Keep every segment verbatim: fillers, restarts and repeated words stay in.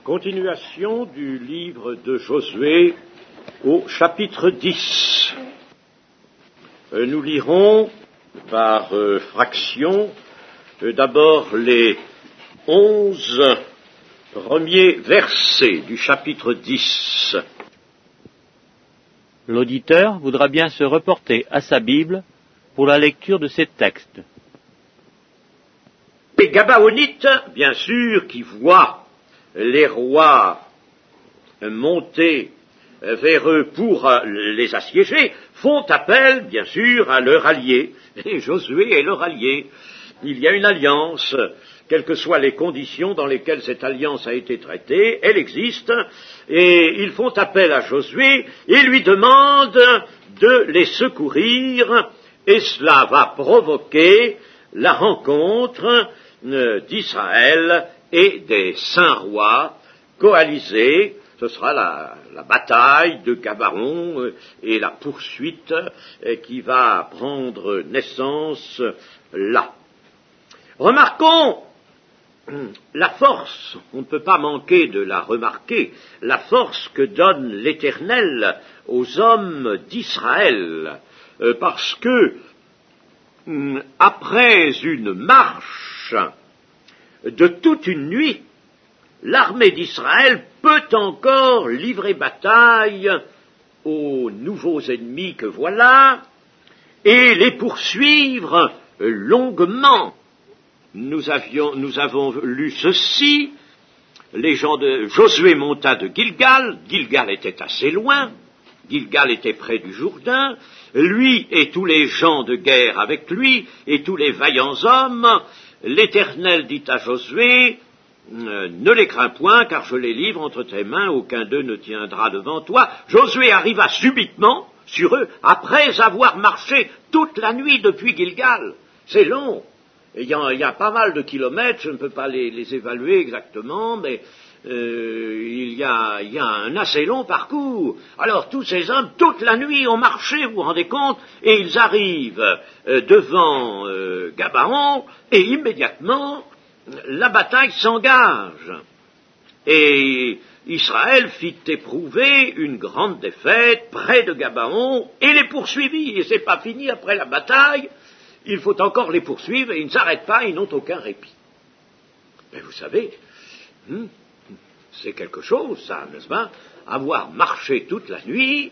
Continuation du livre de Josué au chapitre dix. Euh, nous lirons par euh, fraction euh, d'abord les onze premiers versets du chapitre dix. L'auditeur voudra bien se reporter à sa Bible pour la lecture de ces textes. Les Gabaonites, bien sûr, qui voient les rois monter vers eux pour les assiéger, font appel, bien sûr, à leur allié. Et Josué est leur allié. Il y a une alliance, quelles que soient les conditions dans lesquelles cette alliance a été traitée, elle existe, et ils font appel à Josué et lui demandent de les secourir, et cela va provoquer la rencontre d'Israël et des saints rois coalisés. Ce sera la, la bataille de Gabaon euh, et la poursuite euh, qui va prendre naissance là. Remarquons la force, on ne peut pas manquer de la remarquer, la force que donne l'Éternel aux hommes d'Israël, euh, parce que euh, après une marche de toute une nuit, l'armée d'Israël peut encore livrer bataille aux nouveaux ennemis que voilà et les poursuivre longuement. Nous, avions, nous avons lu ceci, les gens de Josué monta de Gilgal, Gilgal était assez loin, Gilgal était près du Jourdain, lui et tous les gens de guerre avec lui et tous les vaillants hommes. L'Éternel dit à Josué, euh, ne les crains point, car je les livre entre tes mains, aucun d'eux ne tiendra devant toi. Josué arriva subitement sur eux, après avoir marché toute la nuit depuis Gilgal. C'est long, il y, a, il y a pas mal de kilomètres, je ne peux pas les, les évaluer exactement, mais euh, il, y a, il y a un assez long parcours. Alors tous ces hommes, toute la nuit, ont marché, vous vous rendez compte, et ils arrivent euh, devant euh, Gabaon, et immédiatement, la bataille s'engage. Et Israël fit éprouver une grande défaite près de Gabaon, et les poursuivit, et c'est pas fini après la bataille, il faut encore les poursuivre, et ils ne s'arrêtent pas, ils n'ont aucun répit. Mais vous savez, hmm, c'est quelque chose, ça, n'est-ce pas? Avoir marché toute la nuit,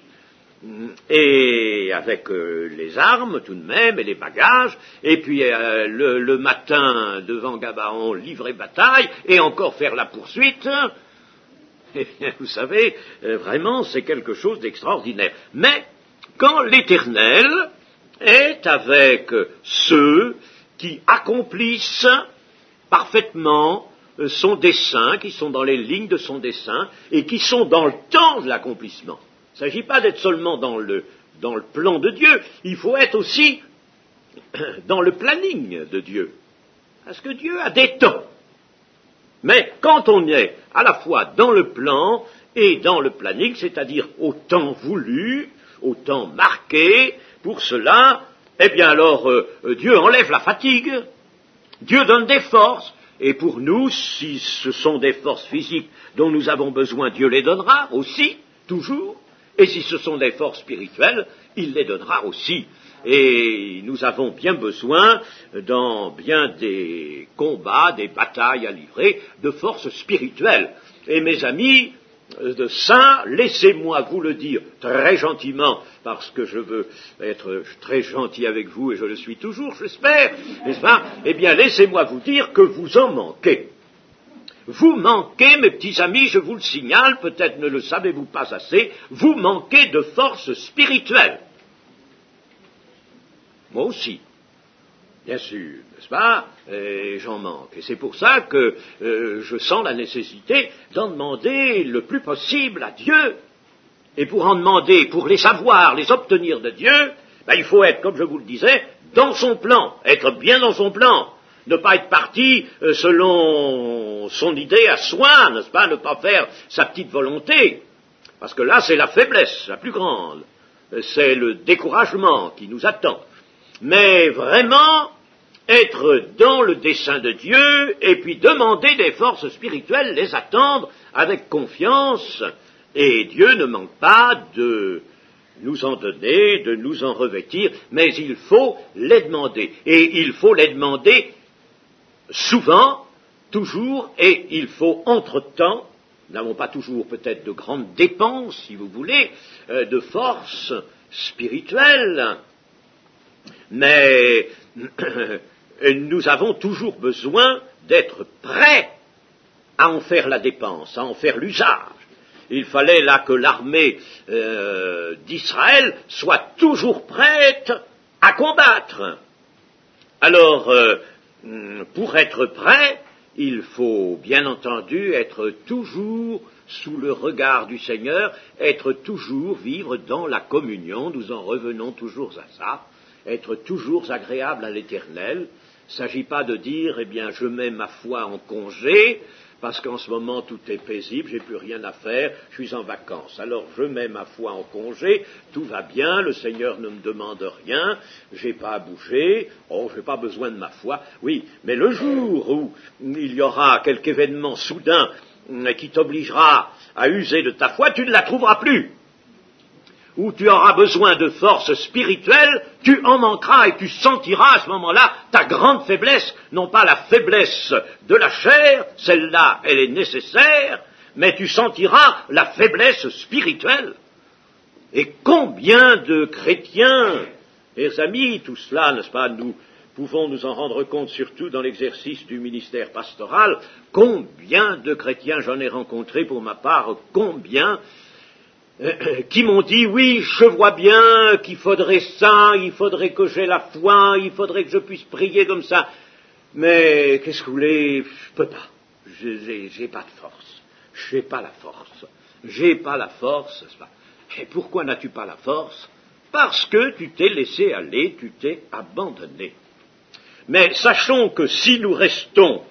et avec euh, les armes tout de même, et les bagages, et puis euh, le, le matin, devant Gabaon, livrer bataille, et encore faire la poursuite, eh bien, vous savez, euh, vraiment, c'est quelque chose d'extraordinaire. Mais, quand l'Éternel est avec ceux qui accomplissent parfaitement son dessein, qui sont dans les lignes de son dessein, et qui sont dans le temps de l'accomplissement. Il ne s'agit pas d'être seulement dans le, dans le plan de Dieu, il faut être aussi dans le planning de Dieu. Parce que Dieu a des temps. Mais quand on est à la fois dans le plan et dans le planning, c'est-à-dire au temps voulu, au temps marqué, pour cela, eh bien alors euh, Dieu enlève la fatigue, Dieu donne des forces, et pour nous, si ce sont des forces physiques dont nous avons besoin, Dieu les donnera aussi, toujours, et si ce sont des forces spirituelles, il les donnera aussi. Et nous avons bien besoin, dans bien des combats, des batailles à livrer, de forces spirituelles. Et mes amis, de ça, laissez-moi vous le dire très gentiment, parce que je veux être très gentil avec vous, et je le suis toujours, j'espère, n'est-ce pas? Eh bien, laissez-moi vous dire que vous en manquez. Vous manquez, mes petits amis, je vous le signale, peut-être ne le savez-vous pas assez, vous manquez de force spirituelle. Moi aussi. Bien sûr, n'est-ce pas? Et j'en manque. Et c'est pour ça que euh, je sens la nécessité d'en demander le plus possible à Dieu. Et pour en demander, pour les savoir, les obtenir de Dieu, ben, il faut être, comme je vous le disais, dans son plan, être bien dans son plan. Ne pas être parti euh, selon son idée à soi, n'est-ce pas? Ne pas faire sa petite volonté. Parce que là, c'est la faiblesse la plus grande. C'est le découragement qui nous attend. Mais vraiment être dans le dessein de Dieu, et puis demander des forces spirituelles, les attendre avec confiance, et Dieu ne manque pas de nous en donner, de nous en revêtir, mais il faut les demander, et il faut les demander souvent, toujours, et il faut entre-temps, nous n'avons pas toujours peut-être de grandes dépenses, si vous voulez, euh, de forces spirituelles, mais nous avons toujours besoin d'être prêts à en faire la dépense, à en faire l'usage. Il fallait là que l'armée euh, d'Israël soit toujours prête à combattre. Alors, euh, pour être prêt, il faut bien entendu être toujours sous le regard du Seigneur, être toujours vivre dans la communion, nous en revenons toujours à ça, être toujours agréable à l'Éternel. Il ne s'agit pas de dire, eh bien, je mets ma foi en congé, parce qu'en ce moment tout est paisible, j'ai plus rien à faire, je suis en vacances. Alors je mets ma foi en congé, tout va bien, le Seigneur ne me demande rien, j'ai pas à bouger, oh, j'ai pas besoin de ma foi. Oui, mais le jour où il y aura quelque événement soudain qui t'obligera à user de ta foi, tu ne la trouveras plus. Où tu auras besoin de force spirituelle, tu en manqueras et tu sentiras à ce moment-là ta grande faiblesse, non pas la faiblesse de la chair, celle-là elle est nécessaire, mais tu sentiras la faiblesse spirituelle. Et combien de chrétiens, mes amis, tout cela, n'est-ce pas, nous pouvons nous en rendre compte surtout dans l'exercice du ministère pastoral, combien de chrétiens j'en ai rencontré pour ma part, combien qui m'ont dit, oui, je vois bien qu'il faudrait ça, il faudrait que j'aie la foi, il faudrait que je puisse prier comme ça, mais qu'est-ce que vous voulez, je peux pas, j'ai, j'ai pas de force, j'ai pas la force, j'ai pas la force, n'est-ce pas? Et pourquoi n'as-tu pas la force? Parce que tu t'es laissé aller, tu t'es abandonné. Mais sachons que si nous restons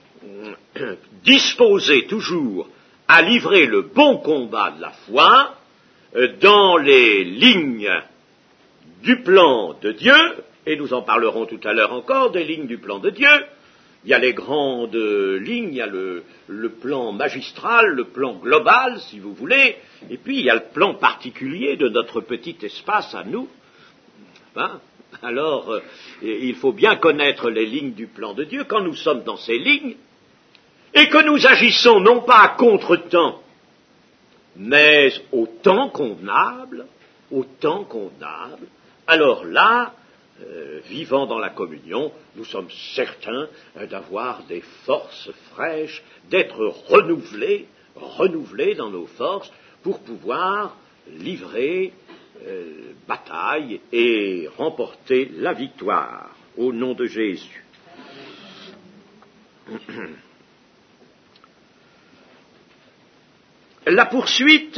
disposés toujours à livrer le bon combat de la foi, dans les lignes du plan de Dieu, et nous en parlerons tout à l'heure encore, des lignes du plan de Dieu, il y a les grandes lignes, il y a le, le plan magistral, le plan global, si vous voulez, et puis il y a le plan particulier de notre petit espace à nous. Hein? Alors, euh, il faut bien connaître les lignes du plan de Dieu. Quand nous sommes dans ces lignes, et que nous agissons non pas à contre-temps, mais au temps convenable, au temps convenable, alors là, euh, vivant dans la communion, nous sommes certains euh, d'avoir des forces fraîches, d'être renouvelés, renouvelés dans nos forces, pour pouvoir livrer euh, bataille et remporter la victoire, au nom de Jésus. La poursuite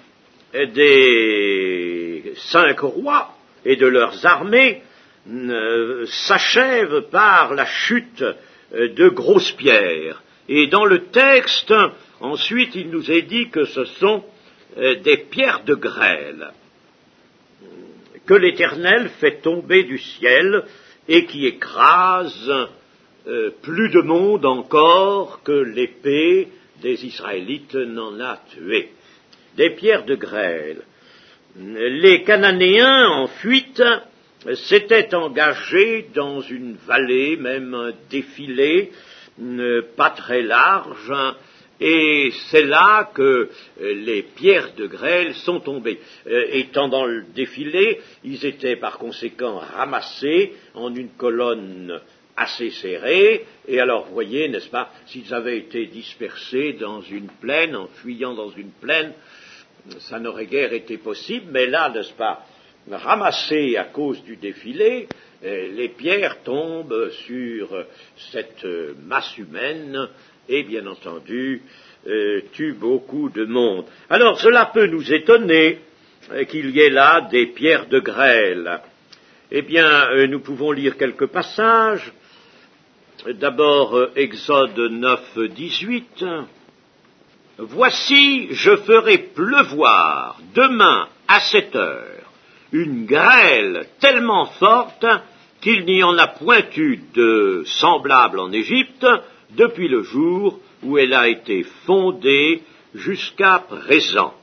des cinq rois et de leurs armées euh, s'achève par la chute de grosses pierres. Et dans le texte, ensuite, il nous est dit que ce sont euh, des pierres de grêle que l'Éternel fait tomber du ciel et qui écrasent euh, plus de monde encore que l'épée des Israélites n'en a tué. Des pierres de grêle. Les Cananéens, en fuite, s'étaient engagés dans une vallée, même un défilé, pas très large, et c'est là que les pierres de grêle sont tombées. Étant dans le défilé, ils étaient par conséquent ramassés en une colonne assez serré, et alors, vous voyez, n'est-ce pas, s'ils avaient été dispersés dans une plaine, en fuyant dans une plaine, ça n'aurait guère été possible, mais là, n'est-ce pas, ramassés à cause du défilé, les pierres tombent sur cette masse humaine, et bien entendu, euh, tuent beaucoup de monde. Alors, cela peut nous étonner euh, qu'il y ait là des pierres de grêle. Eh bien, euh, nous pouvons lire quelques passages. D'abord, euh, Exode neuf, dix-huit. « Voici, je ferai pleuvoir demain à cette heure une grêle tellement forte qu'il n'y en a point eu de semblable en Égypte depuis le jour où elle a été fondée jusqu'à présent.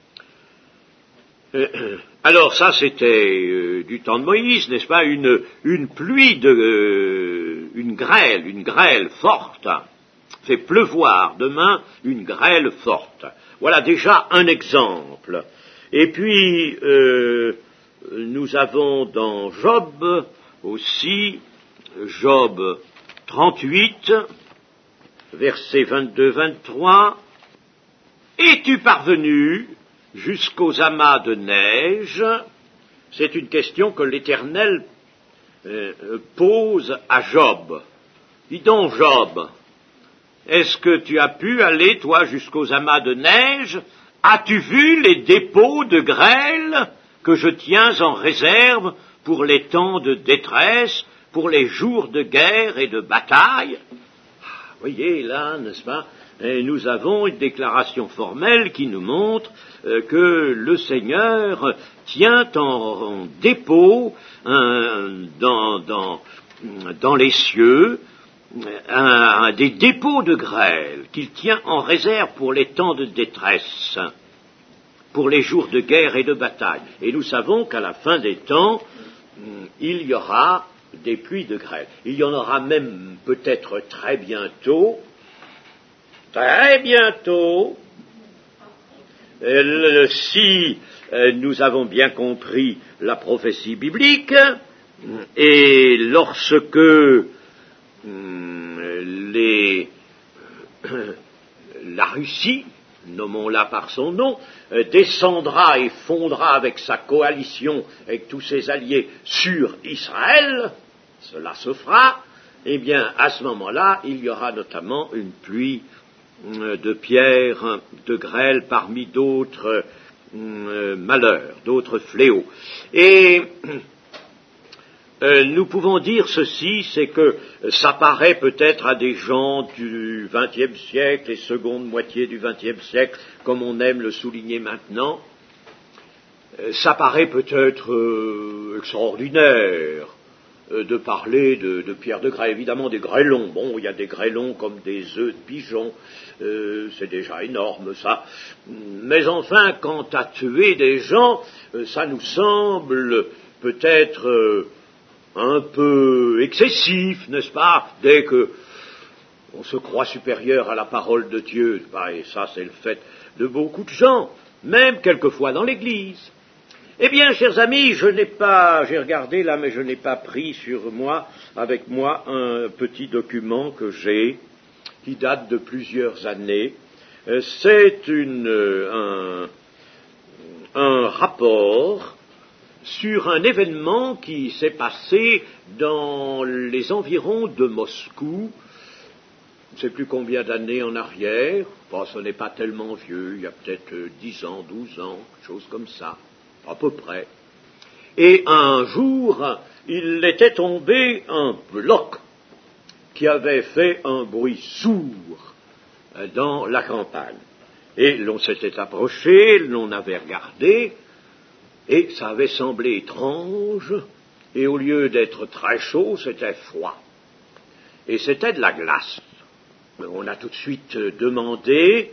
Euh, alors ça c'était euh, du temps de Moïse, n'est-ce pas, une, une pluie de, euh, une grêle, une grêle forte, fait pleuvoir demain une grêle forte. Voilà déjà un exemple. Et puis euh, nous avons dans Job aussi, Job trente-huit, versets vingt-deux vingt-trois, « Es-tu parvenu jusqu'aux amas de neige ?» C'est une question que l'Éternel euh, pose à Job. Dis donc, Job, est-ce que tu as pu aller, toi, jusqu'aux amas de neige? As-tu vu les dépôts de grêle que je tiens en réserve pour les temps de détresse, pour les jours de guerre et de bataille? Vous voyez, là, n'est-ce pas, et nous avons une déclaration formelle qui nous montre euh, que le Seigneur tient en, en dépôt un, dans, dans, dans les cieux un, un des dépôts de grêle qu'il tient en réserve pour les temps de détresse, pour les jours de guerre et de bataille. Et nous savons qu'à la fin des temps, il y aura des pluies de grêle. Il y en aura même peut-être très bientôt, très bientôt, euh, si euh, nous avons bien compris la prophétie biblique, et lorsque euh, les, euh, la Russie, nommons-la par son nom, euh, descendra et fondra avec sa coalition, avec tous ses alliés, sur Israël, cela se fera, eh bien, à ce moment-là, il y aura notamment une pluie euh, de pierres, de grêle, parmi d'autres euh, malheurs, d'autres fléaux. Et euh, nous pouvons dire ceci, c'est que ça paraît peut-être à des gens du vingtième siècle et seconde moitié du vingtième siècle, comme on aime le souligner maintenant, euh, ça paraît peut-être euh, extraordinaire de parler de, de pierres de grêle, évidemment des grêlons. Bon, il y a des grêlons comme des œufs de pigeons, euh, c'est déjà énorme ça. Mais enfin, quant à tuer des gens, euh, ça nous semble peut-être euh, un peu excessif, n'est-ce pas, dès que on se croit supérieur à la parole de Dieu. Bah, et ça, c'est le fait de beaucoup de gens, même quelquefois dans l'Église. Eh bien, chers amis, je n'ai pas, j'ai regardé là, mais je n'ai pas pris sur moi, avec moi, un petit document que j'ai, qui date de plusieurs années. Euh, c'est une, euh, un, un rapport sur un événement qui s'est passé dans les environs de Moscou, je ne sais plus combien d'années en arrière, bon, ce n'est pas tellement vieux, il y a peut-être dix ans, douze ans, quelque chose comme ça. À peu près. Et un jour, il était tombé un bloc qui avait fait un bruit sourd dans la campagne. Et l'on s'était approché, l'on avait regardé, et ça avait semblé étrange, et au lieu d'être très chaud, c'était froid. Et c'était de la glace. On a tout de suite demandé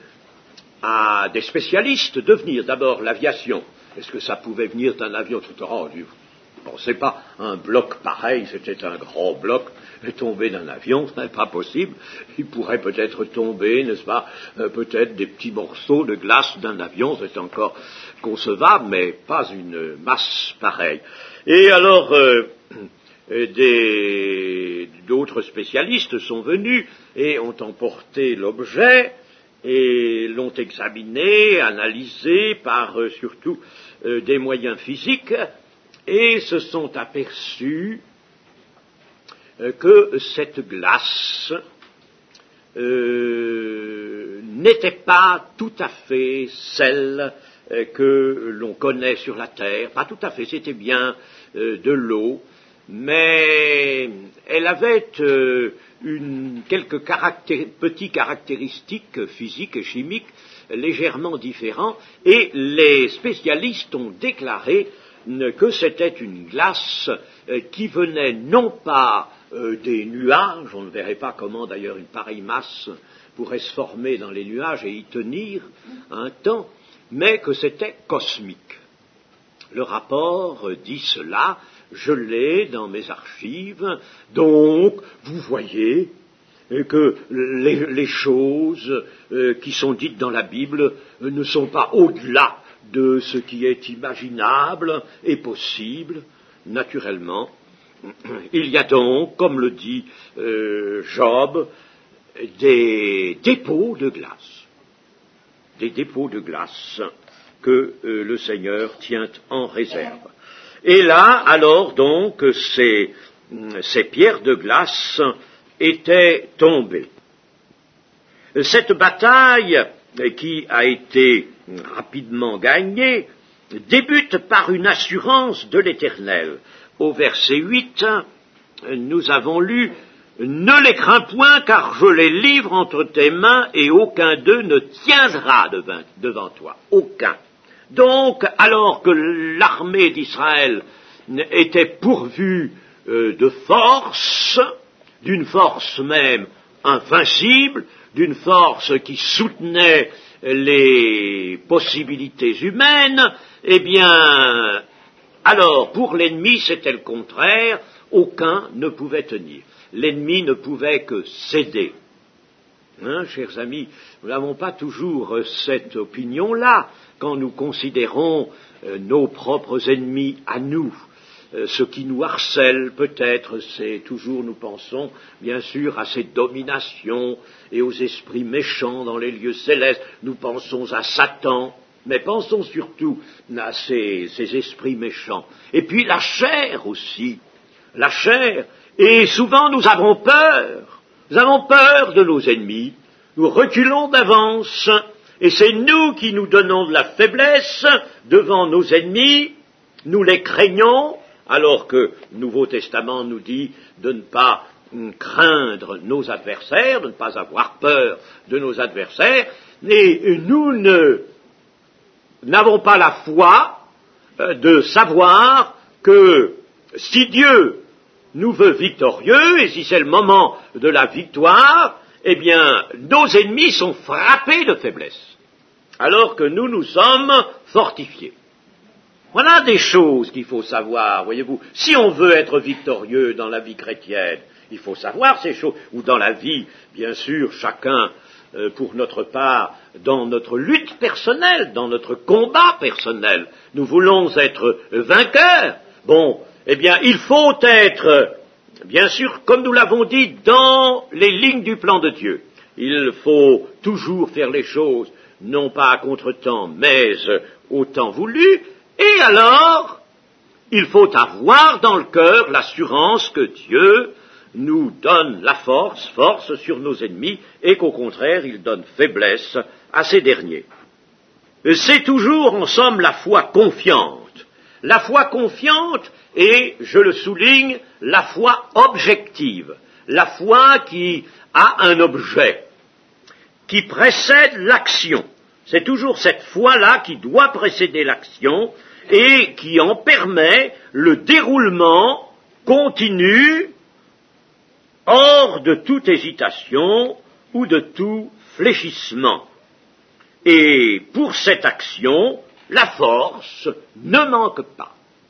à des spécialistes de venir, d'abord l'aviation. Est-ce que ça pouvait venir d'un avion? Oh, bon, c'est pas un bloc pareil, c'était un grand bloc, et tomber d'un avion, ce n'est pas possible. Il pourrait peut-être tomber, n'est-ce pas, euh, peut-être des petits morceaux de glace d'un avion, c'est encore concevable, mais pas une masse pareille. Et alors, euh, des, d'autres spécialistes sont venus et ont emporté l'objet, et l'ont examiné, analysé par euh, surtout euh, des moyens physiques, et se sont aperçus euh, que cette glace euh, n'était pas tout à fait celle euh, que l'on connaît sur la Terre, pas tout à fait, c'était bien euh, de l'eau, mais elle avait euh, une, quelques caractér- petits caractéristiques physiques et chimiques légèrement différents, et les spécialistes ont déclaré que c'était une glace qui venait non pas des nuages, on ne verrait pas comment d'ailleurs une pareille masse pourrait se former dans les nuages et y tenir un temps, mais que c'était cosmique. Le rapport dit cela, je l'ai dans mes archives, donc vous voyez que les, les choses euh, qui sont dites dans la Bible euh, ne sont pas au-delà de ce qui est imaginable et possible, naturellement. Il y a donc, comme le dit euh, Job, des dépôts de glace, des dépôts de glace que euh, le Seigneur tient en réserve. Et là, alors, donc, ces, ces pierres de glace étaient tombées. Cette bataille, qui a été rapidement gagnée, débute par une assurance de l'Éternel. Au verset huit, nous avons lu « Ne les crains point, car je les livre entre tes mains, et aucun d'eux ne tiendra devant, devant toi. » Aucun. Donc, alors que l'armée d'Israël était pourvue euh, de force, d'une force même invincible, d'une force qui soutenait les possibilités humaines, eh bien, alors, pour l'ennemi, c'était le contraire, aucun ne pouvait tenir. L'ennemi ne pouvait que céder. Hein, chers amis, nous n'avons pas toujours cette opinion-là quand nous considérons euh, nos propres ennemis à nous. Euh, ce qui nous harcèle peut-être, c'est toujours, nous pensons, bien sûr, à ces dominations et aux esprits méchants dans les lieux célestes. Nous pensons à Satan, mais pensons surtout à ces, ces esprits méchants. Et puis la chair aussi, la chair. Et souvent nous avons peur, nous avons peur de nos ennemis, nous reculons d'avance, et c'est nous qui nous donnons de la faiblesse devant nos ennemis, nous les craignons, alors que le Nouveau Testament nous dit de ne pas craindre nos adversaires, de ne pas avoir peur de nos adversaires, et nous ne, n'avons pas la foi de savoir que si Dieu nous veut victorieux, et si c'est le moment de la victoire, eh bien, nos ennemis sont frappés de faiblesse, alors que nous, nous sommes fortifiés. Voilà des choses qu'il faut savoir, voyez-vous. Si on veut être victorieux dans la vie chrétienne, il faut savoir ces choses, ou dans la vie, bien sûr, chacun, euh, pour notre part, dans notre lutte personnelle, dans notre combat personnel, nous voulons être vainqueurs. Bon, eh bien, il faut être, bien sûr, comme nous l'avons dit, dans les lignes du plan de Dieu. Il faut toujours faire les choses, non pas à contre-temps, mais au temps voulu. Et alors, il faut avoir dans le cœur l'assurance que Dieu nous donne la force, force sur nos ennemis, et qu'au contraire, il donne faiblesse à ces derniers. C'est toujours, en somme, la foi confiante. La foi confiante, et, je le souligne, la foi objective. La foi qui a un objet, qui précède l'action. C'est toujours cette foi-là qui doit précéder l'action et qui en permet le déroulement continu hors de toute hésitation ou de tout fléchissement. Et pour cette action, la force ne manque pas.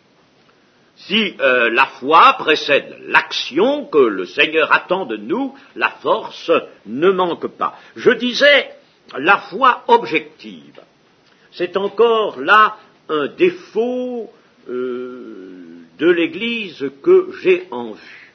Si euh, la foi précède l'action que le Seigneur attend de nous, la force ne manque pas. Je disais, la foi objective, c'est encore là un défaut euh, de l'Église que j'ai en vue.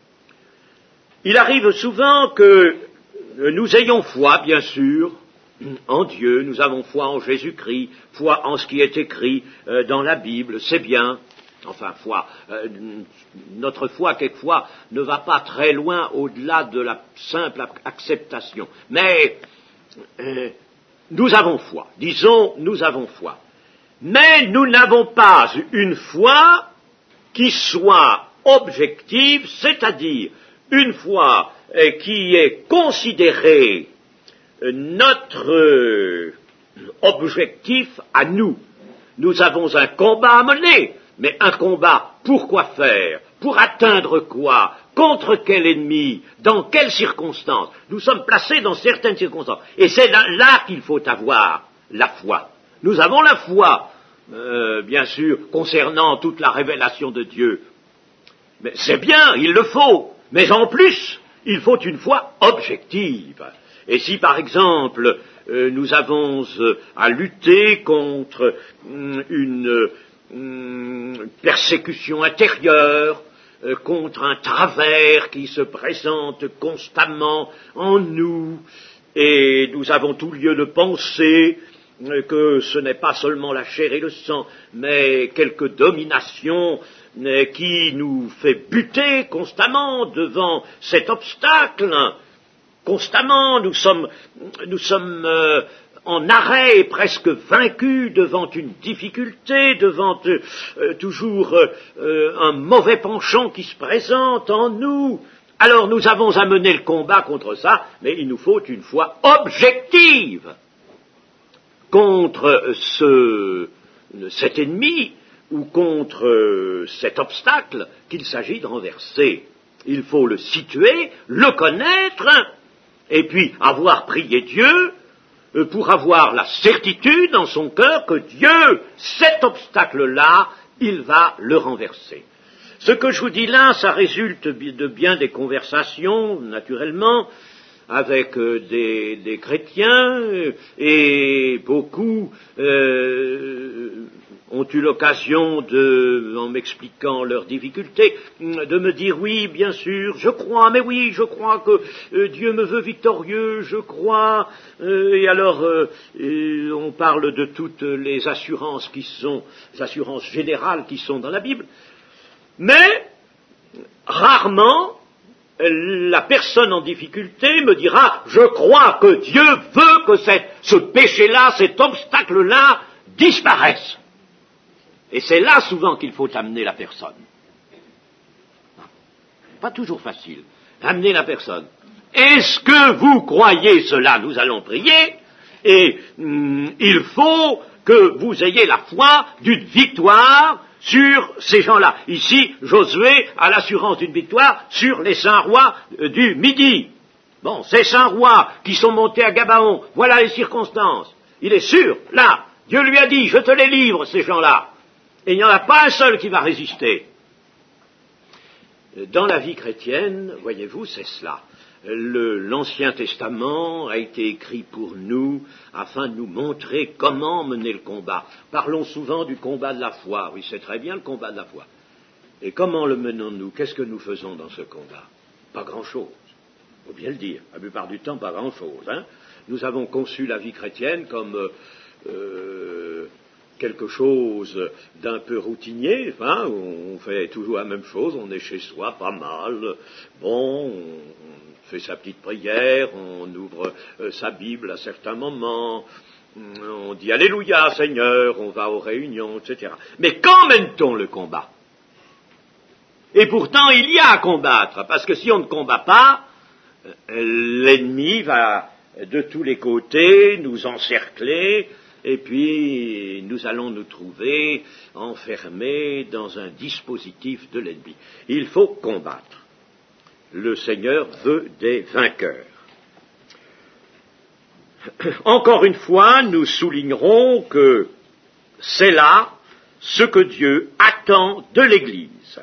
Il arrive souvent que nous ayons foi, bien sûr, en Dieu, nous avons foi en Jésus-Christ, foi en ce qui est écrit euh, dans la Bible, c'est bien. Enfin, foi, euh, notre foi, quelquefois, ne va pas très loin au-delà de la simple acceptation. Mais euh, nous avons foi, disons, nous avons foi. Mais nous n'avons pas une foi qui soit objective, c'est-à-dire une foi euh, qui est considérée euh, notre euh, objectif à nous. Nous avons un combat à mener. Mais un combat, pour quoi faire? Pour atteindre quoi? Contre quel ennemi? Dans quelles circonstances? Nous sommes placés dans certaines circonstances. Et c'est là, là qu'il faut avoir la foi. Nous avons la foi, euh, bien sûr, concernant toute la révélation de Dieu. Mais c'est bien, il le faut. Mais en plus, il faut une foi objective. Et si, par exemple, euh, nous avons euh, à lutter contre euh, une euh, persécution intérieure, euh, contre un travers qui se présente constamment en nous, et nous avons tout lieu de penser euh, que ce n'est pas seulement la chair et le sang, mais quelque domination euh, qui nous fait buter constamment devant cet obstacle. Constamment, nous sommes, nous sommes euh, en arrêt et presque vaincus devant une difficulté, devant euh, toujours euh, un mauvais penchant qui se présente en nous. Alors nous avons à mener le combat contre ça, mais il nous faut une foi objective contre ce, cet ennemi ou contre cet obstacle qu'il s'agit de renverser. Il faut le situer, le connaître, et puis avoir prié Dieu pour avoir la certitude dans son cœur que Dieu, cet obstacle-là, il va le renverser. Ce que je vous dis là, ça résulte de bien des conversations, naturellement, avec euh, des, des chrétiens, euh, et beaucoup euh, ont eu l'occasion de, en m'expliquant leurs difficultés, de me dire oui, bien sûr, je crois, mais oui, je crois que euh, Dieu me veut victorieux, je crois, euh, et alors euh, et on parle de toutes les assurances qui sont, les assurances générales qui sont dans la Bible, mais rarement la personne en difficulté me dira « Je crois que Dieu veut que cette, ce péché-là, cet obstacle-là, disparaisse. » Et c'est là souvent qu'il faut amener la personne. Pas toujours facile. Amener la personne. Est-ce que vous croyez cela? Nous allons prier, et hum, il faut que vous ayez la foi d'une victoire sur ces gens-là. Ici, Josué a l'assurance d'une victoire sur les saints rois euh, du Midi. Bon, ces saints rois qui sont montés à Gabaon, voilà les circonstances. Il est sûr, là, Dieu lui a dit, je te les livre, ces gens-là. Et il n'y en a pas un seul qui va résister. Dans la vie chrétienne, voyez-vous, c'est cela. Le, l'Ancien Testament a été écrit pour nous afin de nous montrer comment mener le combat. Parlons souvent du combat de la foi. Oui, c'est très bien le combat de la foi. Et comment le menons-nous? Qu'est-ce que nous faisons dans ce combat? Pas grand-chose. Il faut bien le dire. La plupart du temps, pas grand-chose. Hein. Nous avons conçu la vie chrétienne comme euh, quelque chose d'un peu routinier. Hein, on fait toujours la même chose. On est chez soi, pas mal. Bon... On, fait sa petite prière, on ouvre euh, sa Bible à certains moments, on dit Alléluia Seigneur, on va aux réunions, et cetera. Mais quand mène-t-on le combat? Et pourtant il y a à combattre, parce que si on ne combat pas, euh, l'ennemi va de tous les côtés nous encercler, et puis nous allons nous trouver enfermés dans un dispositif de l'ennemi. Il faut combattre. Le Seigneur veut des vainqueurs. Encore une fois, nous soulignerons que c'est là ce que Dieu attend de l'Église.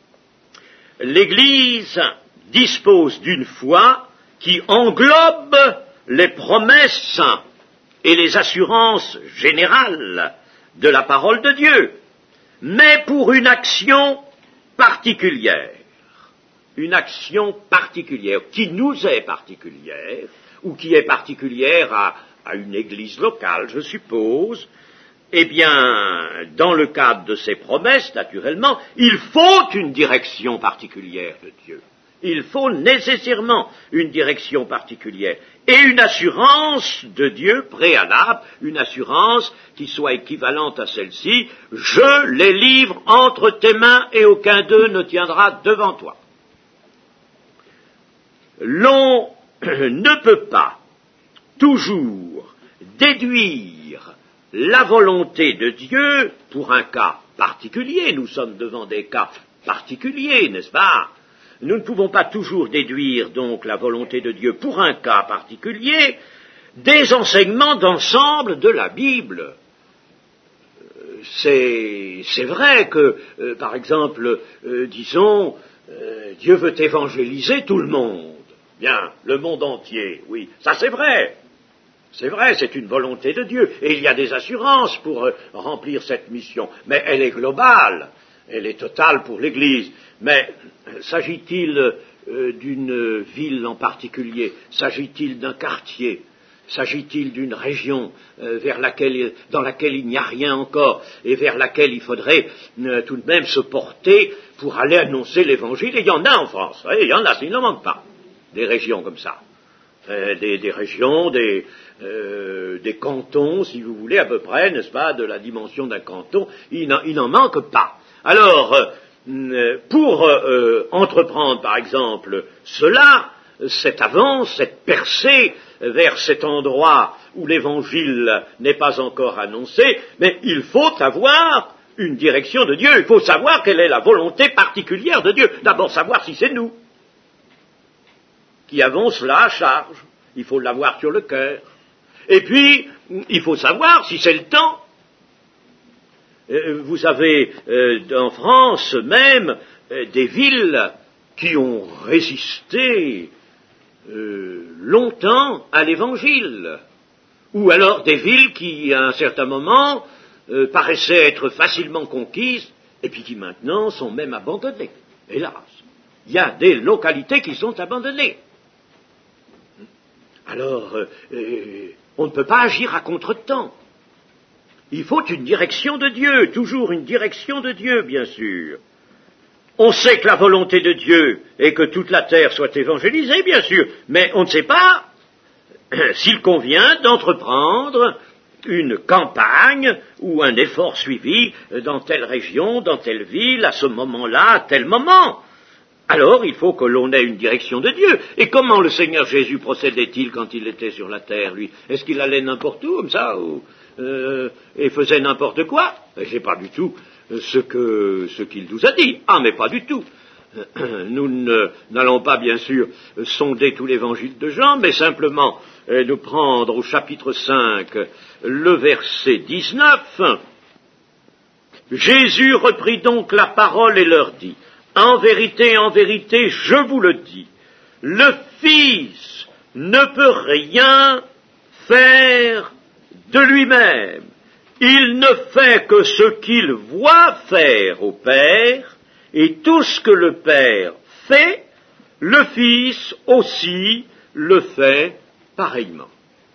L'Église dispose d'une foi qui englobe les promesses et les assurances générales de la parole de Dieu, mais pour une action particulière. Une action particulière, qui nous est particulière, ou qui est particulière à, à une église locale, je suppose, eh bien, dans le cadre de ces promesses, naturellement, il faut une direction particulière de Dieu. Il faut nécessairement une direction particulière et une assurance de Dieu préalable, une assurance qui soit équivalente à celle-ci. Je les livre entre tes mains et aucun d'eux ne tiendra devant toi. L'on ne peut pas toujours déduire la volonté de Dieu pour un cas particuliers, nous sommes devant des cas particuliers, n'est-ce pas? Nous ne pouvons pas toujours déduire donc la volonté de Dieu pour un cas particulier des enseignements d'ensemble de la Bible. C'est, c'est vrai que, euh, par exemple, euh, disons, euh, Dieu veut évangéliser tout le monde. Bien, le monde entier, oui, ça c'est vrai. C'est vrai, c'est une volonté de Dieu. Et il y a des assurances pour euh, remplir cette mission. Mais elle est globale, elle est totale pour l'Église. Mais euh, s'agit-il euh, d'une ville en particulier? S'agit-il d'un quartier? S'agit-il d'une région euh, vers laquelle, dans laquelle il n'y a rien encore et vers laquelle il faudrait euh, tout de même se porter pour aller annoncer l'Évangile? Et il y en a en France, oui, il y en a, il n'en manque pas, des régions comme ça. Euh, des, des régions, des, euh, des cantons, si vous voulez, à peu près, n'est-ce pas, de la dimension d'un canton, il n'en, il n'en manque pas. Alors, euh, pour euh, entreprendre, par exemple, cela, cette avance, cette percée vers cet endroit où l'Évangile n'est pas encore annoncé, mais il faut avoir une direction de Dieu, il faut savoir quelle est la volonté particulière de Dieu. D'abord savoir si c'est nous qui avons cela à charge, il faut l'avoir sur le cœur. Et puis, il faut savoir si c'est le temps. Vous avez euh, en France même euh, des villes qui ont résisté euh, longtemps à l'Évangile, ou alors des villes qui, à un certain moment, euh, paraissaient être facilement conquises, et puis qui maintenant sont même abandonnées. Hélas, il y a des localités qui sont abandonnées. Alors, euh, euh, on ne peut pas agir à contre-temps. Il faut une direction de Dieu, toujours une direction de Dieu, bien sûr. On sait que la volonté de Dieu est que toute la terre soit évangélisée, bien sûr, mais on ne sait pas s'il convient d'entreprendre une campagne ou un effort suivi dans telle région, dans telle ville, à ce moment-là, à tel moment. Alors, il faut que l'on ait une direction de Dieu. Et comment le Seigneur Jésus procédait-il quand il était sur la terre, lui? Est-ce qu'il allait n'importe où, comme ça, ou, euh, et faisait n'importe quoi? C'est pas du tout ce que, ce qu'il nous a dit. Ah, mais pas du tout. Nous ne, n'allons pas, bien sûr, sonder tout l'évangile de Jean, mais simplement euh, nous prendre au chapitre cinq, le verset dix-neuf. Jésus reprit donc la parole et leur dit: en vérité, en vérité, je vous le dis, le Fils ne peut rien faire de lui-même. Il ne fait que ce qu'il voit faire au Père, et tout ce que le Père fait, le Fils aussi le fait pareillement.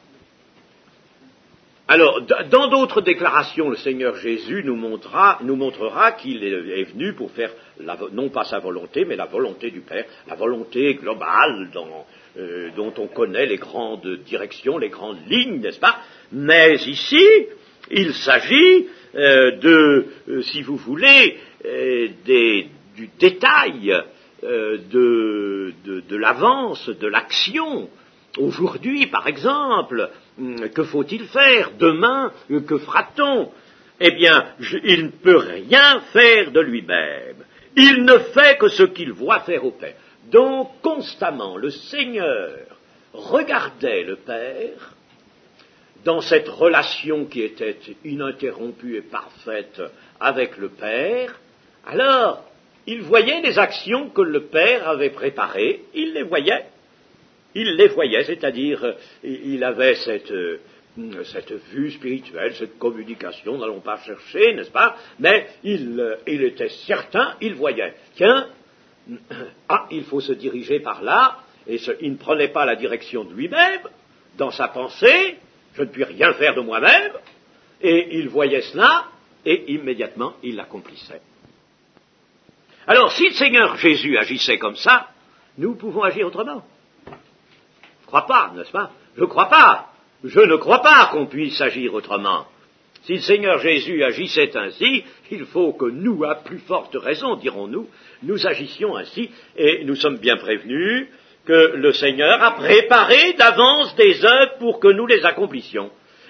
Alors, dans d'autres déclarations, le Seigneur Jésus nous montrera, nous montrera qu'il est venu pour faire, la, non pas sa volonté, mais la volonté du Père, la volonté globale dans, euh, dont on connaît les grandes directions, les grandes lignes, n'est-ce pas? Mais ici, il s'agit euh, de, euh, si vous voulez, euh, des, du détail euh, de, de, de l'avance, de l'action. Aujourd'hui, par exemple, que faut-il faire? Demain, que fera-t-on? Eh bien, je, il ne peut rien faire de lui-même. Il ne fait que ce qu'il voit faire au Père. Donc, constamment, le Seigneur regardait le Père dans cette relation qui était ininterrompue et parfaite avec le Père. Alors, il voyait les actions que le Père avait préparées, il les voyait. Il les voyait, c'est-à-dire, il avait cette, cette vue spirituelle, cette communication, n'allons pas chercher, n'est-ce pas? Mais il, il était certain, il voyait, tiens, ah, il faut se diriger par là, et ce, il ne prenait pas la direction de lui-même, dans sa pensée, je ne puis rien faire de moi-même, et il voyait cela, et immédiatement, il l'accomplissait. Alors, si le Seigneur Jésus agissait comme ça, nous pouvons agir autrement. Je ne crois pas, n'est-ce pas? Je ne crois pas. Je ne crois pas qu'on puisse agir autrement. Si le Seigneur Jésus agissait ainsi, il faut que nous, à plus forte raison, dirons-nous, nous agissions ainsi, et nous sommes bien prévenus que le Seigneur a préparé d'avance des œuvres pour que nous les accomplissions.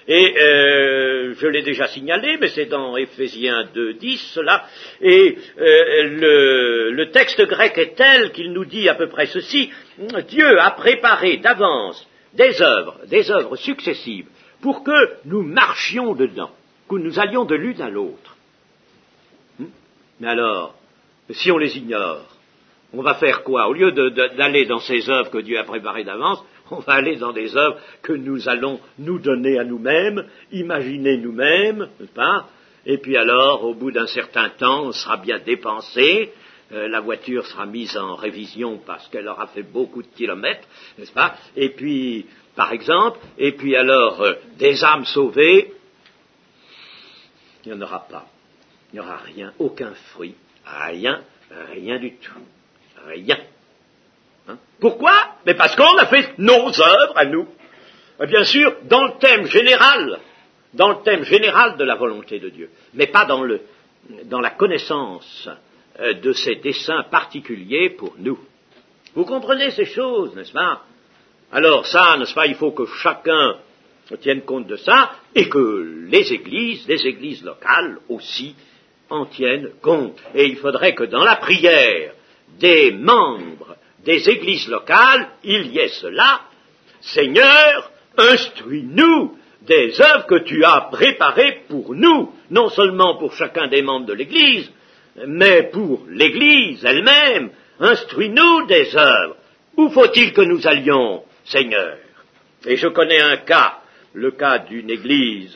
Et euh, je l'ai déjà signalé, mais c'est dans Éphésiens deux dix, cela, et euh, le, le texte grec est tel qu'il nous dit à peu près ceci: Dieu a préparé d'avance des œuvres, des œuvres successives, pour que nous marchions dedans, que nous allions de l'une à l'autre. Hum? Mais alors, si on les ignore, on va faire quoi? Au lieu de, de, d'aller dans ces œuvres que Dieu a préparées d'avance, on va aller dans des œuvres que nous allons nous donner à nous-mêmes, imaginer nous-mêmes, n'est-ce pas? Et puis alors, au bout d'un certain temps, on sera bien dépensé, euh, la voiture sera mise en révision parce qu'elle aura fait beaucoup de kilomètres, n'est-ce pas? Et puis, par exemple, et puis alors, euh, des âmes sauvées, il n'y en aura pas. Il n'y aura rien, aucun fruit, rien, rien du tout. Rien. Hein? Pourquoi? Mais parce qu'on a fait nos œuvres à nous. Et bien sûr, dans le thème général, dans le thème général de la volonté de Dieu, mais pas dans le, dans la connaissance euh, de ses desseins particuliers pour nous. Vous comprenez ces choses, n'est-ce pas? Alors ça, n'est-ce pas, il faut que chacun tienne compte de ça, et que les églises, les églises locales aussi, en tiennent compte. Et il faudrait que dans la prière des membres des églises locales, il y ait cela: Seigneur, instruis-nous des œuvres que tu as préparées pour nous, non seulement pour chacun des membres de l'église, mais pour l'église elle-même. Instruis-nous des œuvres. Où faut-il que nous allions, Seigneur? Et je connais un cas, le cas d'une église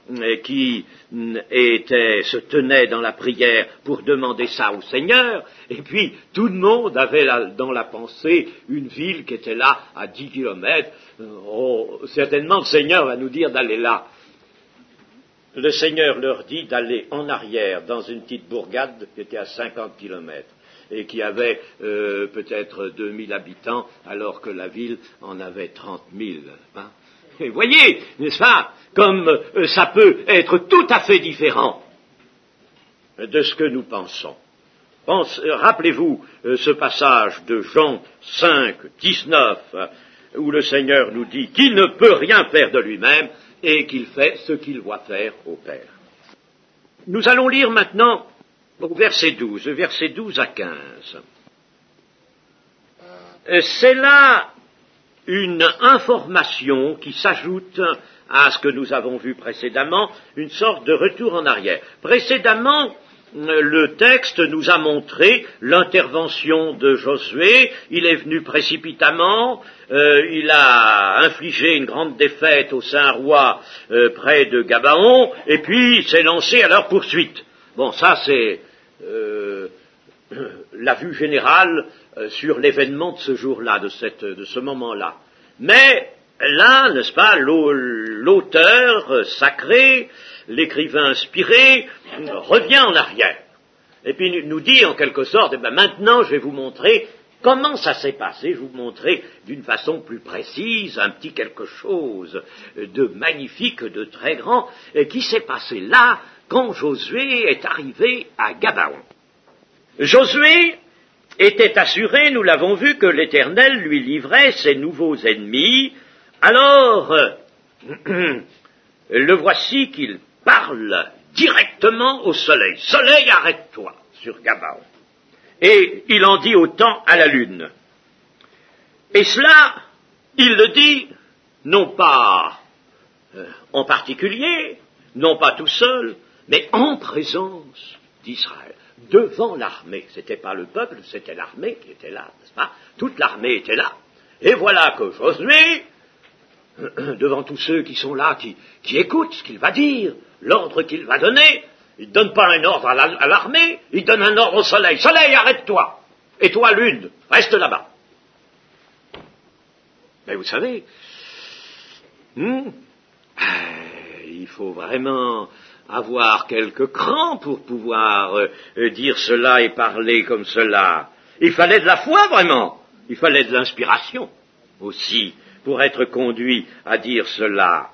qui était, se tenait dans la prière pour demander ça au Seigneur, et puis tout le monde avait là, dans la pensée une ville qui était là à dix kilomètres. Oh, certainement le Seigneur va nous dire d'aller là. Le Seigneur leur dit d'aller en arrière dans une petite bourgade qui était à cinquante kilomètres et qui avait euh, peut-être deux mille habitants alors que la ville en avait trente mille. Hein. Et voyez, n'est-ce pas, comme euh, ça peut être tout à fait différent de ce que nous pensons. Pense, euh, rappelez-vous euh, ce passage de Jean cinq, dix-neuf, euh, où le Seigneur nous dit qu'il ne peut rien faire de lui-même et qu'il fait ce qu'il voit faire au Père. Nous allons lire maintenant au verset douze, verset douze à quinze. Euh, c'est là une information qui s'ajoute à ce que nous avons vu précédemment, une sorte de retour en arrière. Précédemment, le texte nous a montré l'intervention de Josué. Il est venu précipitamment, euh, il a infligé une grande défaite aux saints rois euh, près de Gabaon, et puis s'est lancé à leur poursuite. Bon, ça c'est euh, la vue générale euh, sur l'événement de ce jour-là, de, cette, de ce moment-là. Mais là, n'est-ce pas, l'auteur sacré, l'écrivain inspiré, revient en arrière. Et puis nous dit en quelque sorte, eh bien, maintenant je vais vous montrer comment ça s'est passé, je vais vous montrer d'une façon plus précise un petit quelque chose de magnifique, de très grand, qui s'est passé là quand Josué est arrivé à Gabaon. Josué était assuré, nous l'avons vu, que l'Éternel lui livrait ses nouveaux ennemis. Alors, le voici qu'il parle directement au soleil. Soleil, arrête-toi sur Gabaon. Et il en dit autant à la lune. Et cela, il le dit, non pas euh, en particulier, non pas tout seul, mais en présence d'Israël, devant l'armée. C'était pas le peuple, c'était l'armée qui était là, n'est-ce pas? Toute l'armée était là. Et voilà que Josué, devant tous ceux qui sont là, qui, qui écoutent ce qu'il va dire, l'ordre qu'il va donner, il ne donne pas un ordre à, la, à l'armée, il donne un ordre au soleil. Soleil, arrête-toi. Et toi, lune, reste là-bas. Mais vous savez, hmm, il faut vraiment avoir quelques crans pour pouvoir euh, dire cela et parler comme cela. Il fallait de la foi, vraiment. Il fallait de l'inspiration aussi pour être conduit à dire cela.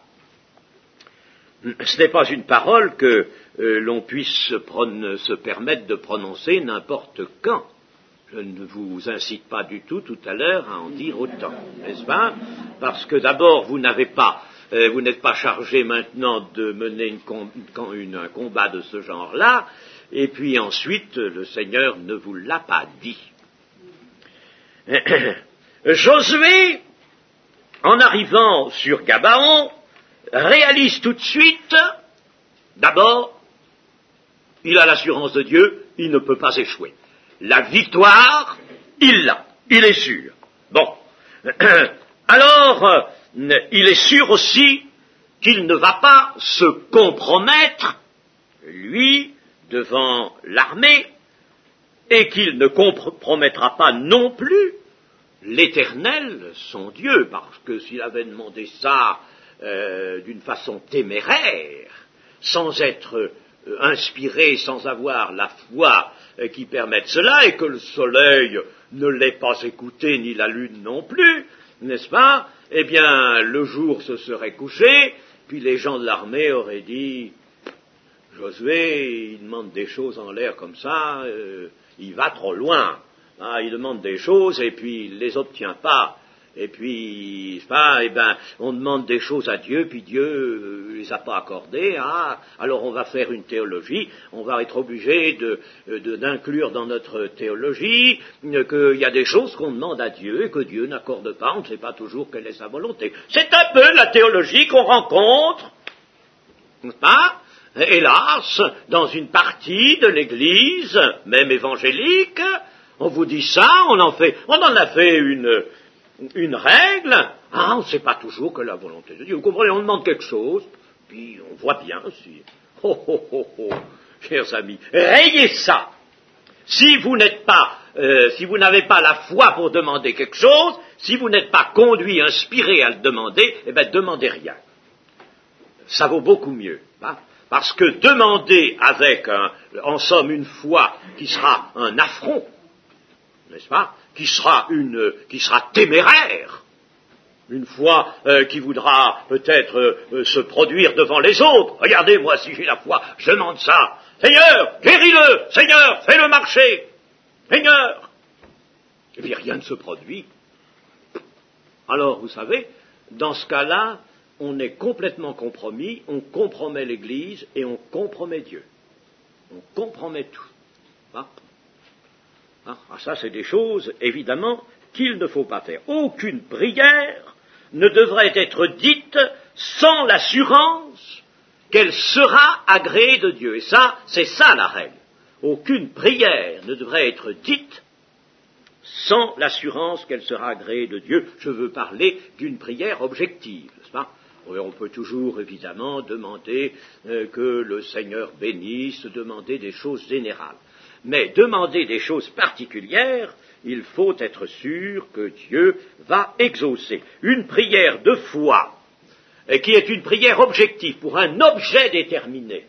Ce n'est pas une parole que euh, l'on puisse se, pron- se permettre de prononcer n'importe quand. Je ne vous incite pas du tout tout à l'heure à en dire autant, n'est-ce pas? Parce que d'abord, vous n'avez pas euh, vous n'êtes pas chargé maintenant de mener une com- une, un combat de ce genre-là, et puis ensuite, le Seigneur ne vous l'a pas dit. Josué, en arrivant sur Gabaon, réalise tout de suite, d'abord, il a l'assurance de Dieu, il ne peut pas échouer. La victoire, il l'a, il est sûr. Bon. Alors, il est sûr aussi qu'il ne va pas se compromettre, lui, devant l'armée, et qu'il ne compromettra pas non plus l'Éternel, son Dieu, parce que s'il avait demandé ça euh, d'une façon téméraire, sans être euh, inspiré, sans avoir la foi euh, qui permette cela, et que le soleil ne l'ait pas écouté, ni la lune non plus, n'est-ce pas? Eh bien, le jour se serait couché, puis les gens de l'armée auraient dit, Josué, il demande des choses en l'air comme ça, euh, il va trop loin. Ah, il demande des choses et puis il les obtient pas. Et puis, ah, eh ben, on demande des choses à Dieu, puis Dieu euh, les a pas accordées. Ah, alors on va faire une théologie. On va être obligé de, de, d'inclure dans notre théologie euh, qu'il y a des choses qu'on demande à Dieu et que Dieu n'accorde pas. On ne sait pas toujours quelle est sa volonté. C'est un peu la théologie qu'on rencontre, n'est-ce pas? Hélas, dans une partie de l'Église, même évangélique, on vous dit ça, on en fait, on en a fait une, une règle. Ah, on ne sait pas toujours que la volonté de Dieu. Vous comprenez, on demande quelque chose, puis on voit bien si. Oh, oh, oh, oh, chers amis, rayez ça. Si vous n'êtes pas, euh, si vous n'avez pas la foi pour demander quelque chose, si vous n'êtes pas conduit, inspiré à le demander, eh bien, demandez rien. Ça vaut beaucoup mieux, hein. Parce que demander avec, un, en somme, une foi qui sera un affront, n'est-ce pas, qui sera une, qui sera téméraire, une foi euh, qui voudra peut-être euh, se produire devant les autres. Regardez, moi, si j'ai la foi, je demande ça. Seigneur, guéris-le. Seigneur, fais-le marcher. Seigneur. Et puis rien ne se produit. Alors, vous savez, dans ce cas-là, on est complètement compromis, on compromet l'Église et on compromet Dieu. On compromet tout. Hein? Ah, ça, c'est des choses, évidemment, qu'il ne faut pas faire. Aucune prière ne devrait être dite sans l'assurance qu'elle sera agréée de Dieu. Et ça, c'est ça la règle. Aucune prière ne devrait être dite sans l'assurance qu'elle sera agréée de Dieu. Je veux parler d'une prière objective, n'est-ce pas? On peut toujours, évidemment, demander euh, que le Seigneur bénisse, demander des choses générales. Mais demander des choses particulières, il faut être sûr que Dieu va exaucer. Une prière de foi, euh, qui est une prière objective pour un objet déterminé,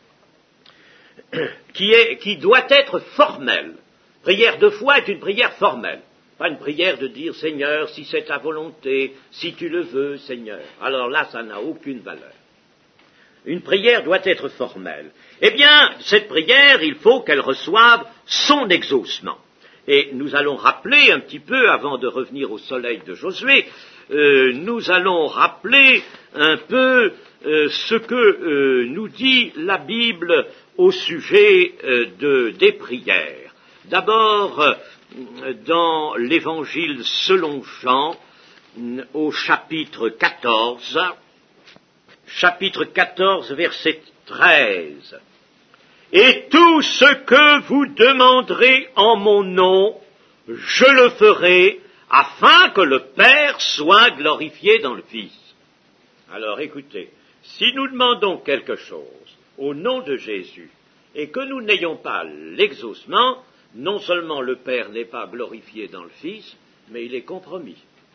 qui, est, qui doit être formelle. Prière de foi est une prière formelle. Pas une prière de dire, Seigneur, si c'est ta volonté, si tu le veux, Seigneur. Alors là, ça n'a aucune valeur. Une prière doit être formelle. Eh bien, cette prière, il faut qu'elle reçoive son exaucement. Et nous allons rappeler un petit peu, avant de revenir au soleil de Josué, euh, nous allons rappeler un peu euh, ce que euh, nous dit la Bible au sujet euh, de, des prières. D'abord, euh, dans l'Évangile selon Jean, au chapitre quatorze, chapitre quatorze, verset treize. Et tout ce que vous demanderez en mon nom, je le ferai, afin que le Père soit glorifié dans le Fils. Alors écoutez, si nous demandons quelque chose au nom de Jésus, et que nous n'ayons pas l'exaucement, non seulement le Père n'est pas glorifié dans le Fils, mais il est compromis.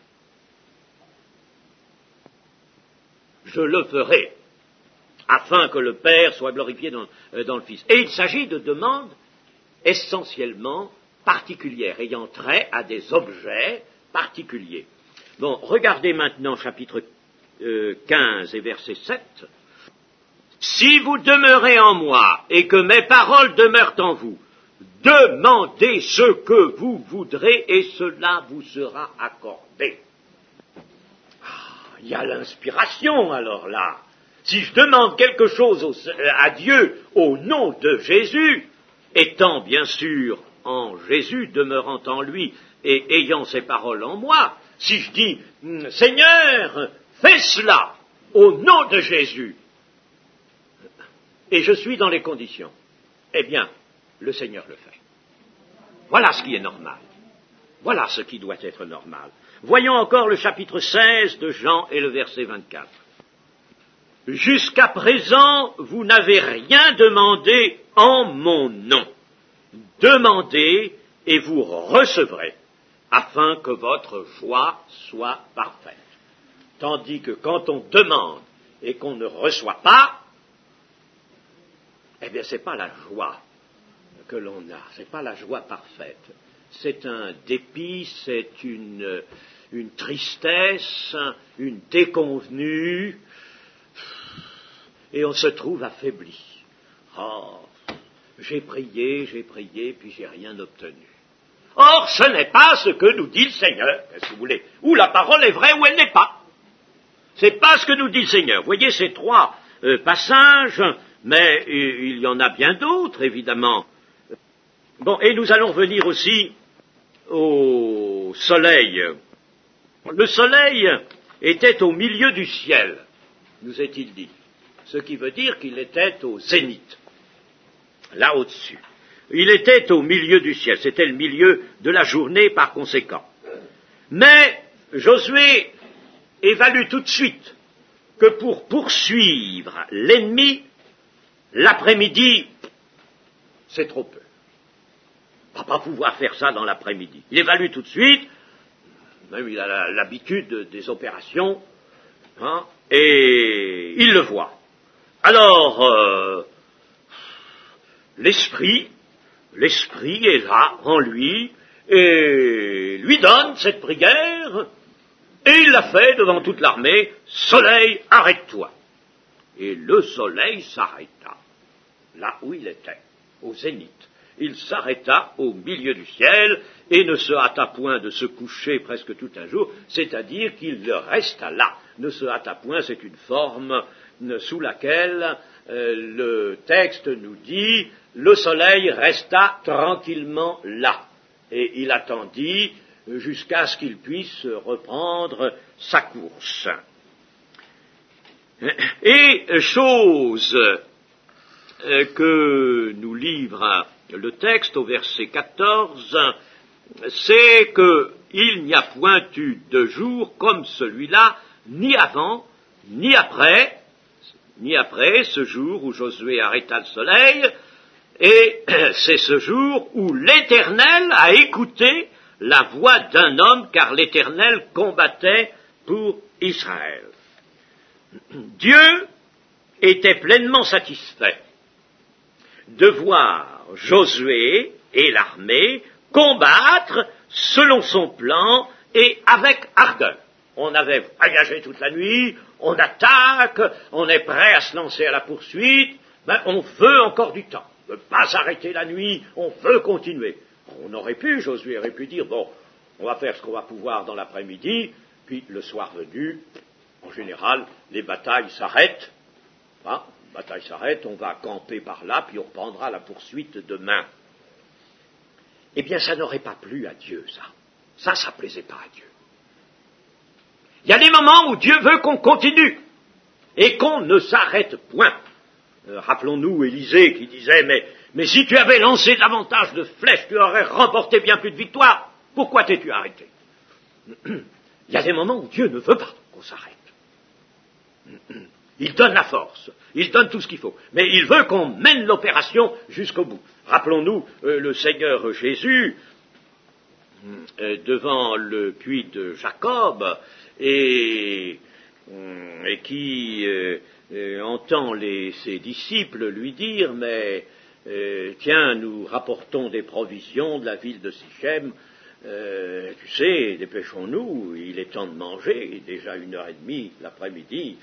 Je le ferai, afin que le Père soit glorifié dans, euh, dans le Fils. Et il s'agit de demandes essentiellement particulières, ayant trait à des objets particuliers. Bon, regardez maintenant chapitre euh, quinze et verset sept. « Si vous demeurez en moi, et que mes paroles demeurent en vous, demandez ce que vous voudrez, et cela vous sera accordé. » il y a l'inspiration alors là. Si je demande quelque chose au, à Dieu au nom de Jésus, étant bien sûr en Jésus, demeurant en lui et ayant ses paroles en moi, si je dis « Seigneur, fais cela au nom de Jésus », et je suis dans les conditions, eh bien, le Seigneur le fait. Voilà ce qui est normal. Voilà ce qui doit être normal. Voyons encore le chapitre seize de Jean et le verset vingt-quatre. « Jusqu'à présent, vous n'avez rien demandé en mon nom. Demandez et vous recevrez, afin que votre joie soit parfaite. » Tandis que quand on demande et qu'on ne reçoit pas, eh bien, ce n'est pas la joie que l'on a, ce n'est pas la joie parfaite. C'est un dépit, c'est une, une tristesse, une déconvenue, et on se trouve affaibli. Oh, j'ai prié, j'ai prié, puis j'ai rien obtenu. Or, ce n'est pas ce que nous dit le Seigneur, qu'est-ce que vous voulez? Ou la parole est vraie ou elle n'est pas. Ce n'est pas ce que nous dit le Seigneur. Vous voyez ces trois euh, passages, mais euh, il y en a bien d'autres, évidemment. Bon, et nous allons venir aussi au soleil. Le soleil était au milieu du ciel, nous est-il dit, ce qui veut dire qu'il était au zénith, là au-dessus. Il était au milieu du ciel, c'était le milieu de la journée par conséquent. Mais Josué évalue tout de suite que pour poursuivre l'ennemi, l'après-midi, c'est trop peu. On ne va pas pouvoir faire ça dans l'après-midi. Il évalue tout de suite, même il a l'habitude des opérations, hein, et il le voit. Alors, euh, l'esprit, l'esprit est là, en lui, et lui donne cette prière, et il l'a fait devant toute l'armée, « Soleil, arrête-toi » Et le soleil s'arrêta, là où il était, au zénith. Il s'arrêta au milieu du ciel et ne se hâta point de se coucher presque tout un jour, c'est-à-dire qu'il resta là. Ne se hâta point, c'est une forme sous laquelle euh, le texte nous dit « le soleil resta tranquillement là » et il attendit jusqu'à ce qu'il puisse reprendre sa course. Et chose euh, que nous livre le texte au verset quatorze, c'est qu'il n'y a point eu de jour comme celui-là, ni avant, ni après, ni après ce jour où Josué arrêta le soleil, et c'est ce jour où l'Éternel a écouté la voix d'un homme, car l'Éternel combattait pour Israël. Dieu était pleinement satisfait de voir Josué et l'armée combattre selon son plan et avec ardeur. On avait voyagé toute la nuit, on attaque, on est prêt à se lancer à la poursuite, ben on veut encore du temps, on ne veut pas s'arrêter la nuit, on veut continuer. On aurait pu, Josué aurait pu dire, bon, on va faire ce qu'on va pouvoir dans l'après-midi, puis le soir venu, en général, les batailles s'arrêtent, hein, les batailles s'arrêtent, on va camper par là, puis on reprendra la poursuite demain. Eh bien, ça n'aurait pas plu à Dieu, ça. Ça, ça ne plaisait pas à Dieu. Il y a des moments où Dieu veut qu'on continue, et qu'on ne s'arrête point. Euh, rappelons-nous Élisée qui disait, mais, mais si tu avais lancé davantage de flèches, tu aurais remporté bien plus de victoires. Pourquoi t'es-tu arrêté? Il y a des moments où Dieu ne veut pas qu'on s'arrête. Il donne la force, il donne tout ce qu'il faut, mais il veut qu'on mène l'opération jusqu'au bout. Rappelons-nous euh, le Seigneur Jésus euh, devant le puits de Jacob et, euh, et qui euh, euh, entend les, ses disciples lui dire, mais euh, tiens, nous rapportons des provisions de la ville de Sichem. Euh, tu sais, dépêchons-nous, il est temps de manger, déjà une heure et demie l'après-midi,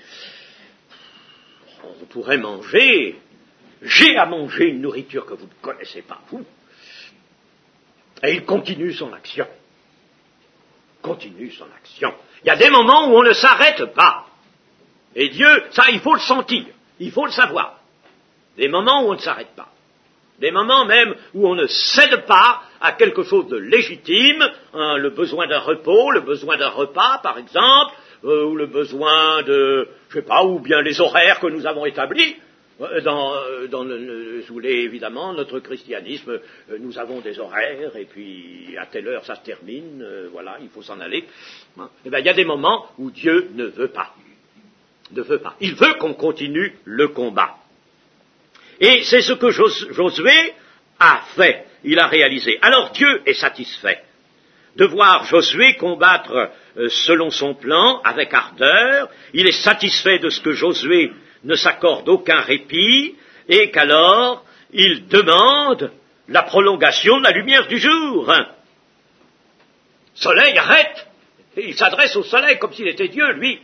on pourrait manger, j'ai à manger une nourriture que vous ne connaissez pas, vous. Et il continue son action. continue son action. Il y a des moments où on ne s'arrête pas. Et Dieu, ça, il faut le sentir, il faut le savoir. Des moments où on ne s'arrête pas. Des moments même où on ne cède pas à quelque chose de légitime, hein, le besoin d'un repos, le besoin d'un repas, par exemple, euh, ou le besoin de, je sais pas, ou bien les horaires que nous avons établis. Dans, dans le, le, sous les, évidemment, notre christianisme, euh, nous avons des horaires, et puis à telle heure ça se termine, euh, voilà, il faut s'en aller. Hein. Et bien, il y a des moments où Dieu ne veut pas. Ne veut pas. Il veut qu'on continue le combat. Et c'est ce que Jos- Josué a fait, il a réalisé. Alors Dieu est satisfait de voir Josué combattre euh, selon son plan, avec ardeur. Il est satisfait de ce que Josué ne s'accorde aucun répit, et qu'alors il demande la prolongation de la lumière du jour. Soleil, arrête! Et il s'adresse au soleil comme s'il était Dieu, lui.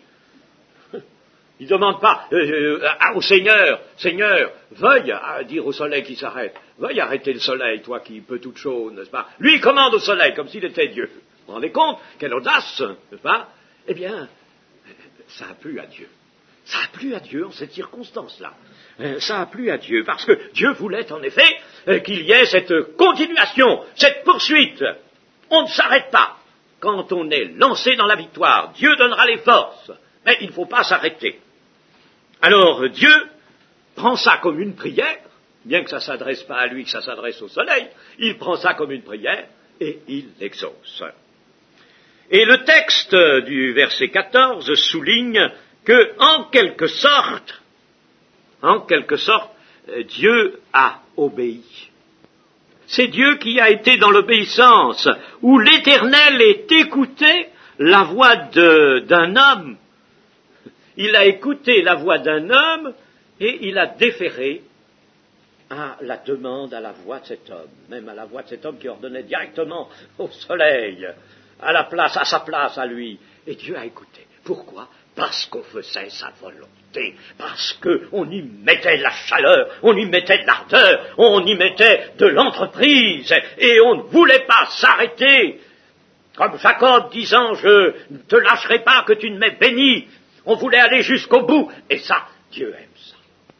Il ne demande pas euh, euh, au Seigneur, Seigneur, veuille à dire au soleil qui s'arrête, veuille arrêter le soleil, toi qui peux toute chose, n'est-ce pas? Lui, il commande au soleil comme s'il était Dieu. Vous vous rendez compte? Quelle audace, n'est-ce pas? Eh bien, ça a plu à Dieu. Ça a plu à Dieu en cette circonstance-là. Euh, ça a plu à Dieu, parce que Dieu voulait en effet euh, qu'il y ait cette continuation, cette poursuite. On ne s'arrête pas. Quand on est lancé dans la victoire, Dieu donnera les forces, mais il ne faut pas s'arrêter. Alors Dieu prend ça comme une prière, bien que ça ne s'adresse pas à lui, que ça s'adresse au soleil, il prend ça comme une prière et il l'exauce. Et le texte du verset quatorze souligne que, en quelque sorte, en quelque sorte, Dieu a obéi. C'est Dieu qui a été dans l'obéissance, où l'Éternel est écouté la voix de, d'un homme. Il a écouté la voix d'un homme et il a déféré à la demande, à la voix de cet homme, même à la voix de cet homme qui ordonnait directement au soleil, à la place, à sa place, à lui. Et Dieu a écouté. Pourquoi? Parce qu'on faisait sa volonté, parce qu'on y mettait de la chaleur, on y mettait de l'ardeur, on y mettait de l'entreprise, et on ne voulait pas s'arrêter. Comme Jacob disant, je ne te lâcherai pas que tu ne m'aies béni. On voulait aller jusqu'au bout, et ça, Dieu aime ça.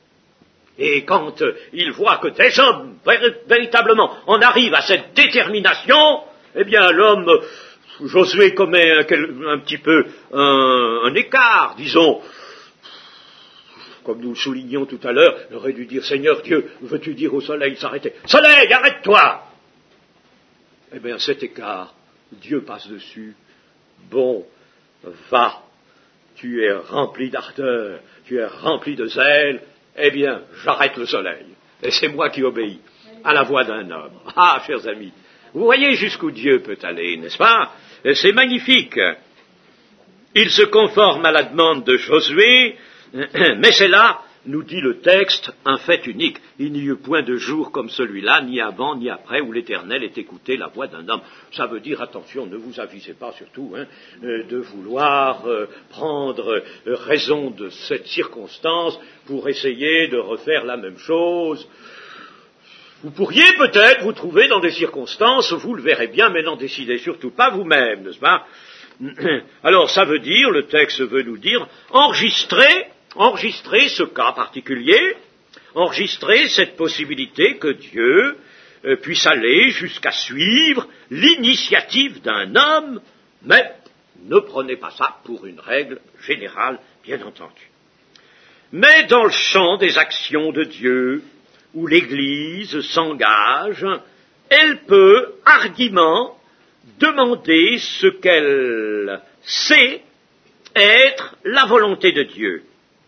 Et quand euh, il voit que des hommes, vér- véritablement, en arrivent à cette détermination, eh bien l'homme, euh, Josué commet un, un petit peu un, un écart, disons, comme nous le soulignions tout à l'heure, il aurait dû dire, Seigneur Dieu, veux-tu dire au soleil s'arrêter? Soleil, arrête-toi! Eh bien cet écart, Dieu passe dessus, bon, va. Tu es rempli d'ardeur, tu es rempli de zèle, eh bien, j'arrête le soleil. Et c'est moi qui obéis à la voix d'un homme. Ah, chers amis, vous voyez jusqu'où Dieu peut aller, n'est-ce pas? C'est magnifique. Il se conforme à la demande de Josué, mais c'est là, nous dit le texte, un fait unique. Il n'y eut point de jour comme celui-là, ni avant, ni après, où l'Éternel ait écouté la voix d'un homme. Ça veut dire, attention, ne vous avisez pas surtout hein, euh, de vouloir euh, prendre euh, raison de cette circonstance pour essayer de refaire la même chose. Vous pourriez peut-être vous trouver dans des circonstances, vous le verrez bien, mais n'en décidez surtout pas vous-même, n'est-ce pas? Alors ça veut dire, le texte veut nous dire, enregistrer Enregistrer ce cas particulier, enregistrer cette possibilité que Dieu euh, puisse aller jusqu'à suivre l'initiative d'un homme, mais ne prenez pas ça pour une règle générale, bien entendu. Mais dans le champ des actions de Dieu, où l'Église s'engage, elle peut hardiment demander ce qu'elle sait être la volonté de Dieu.